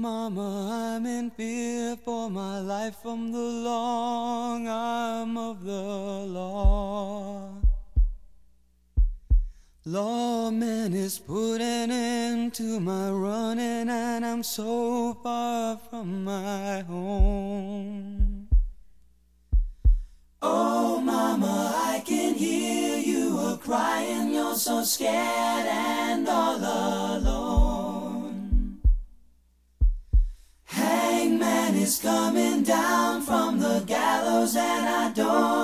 Mama, I'm in fear for my life from the long arm of the law. Lawman is putting into my running, and I'm so far from my home. Oh, Mama, I can hear you a-crying. You're so scared and all alone. Hangman is coming down from the gallows, and I don't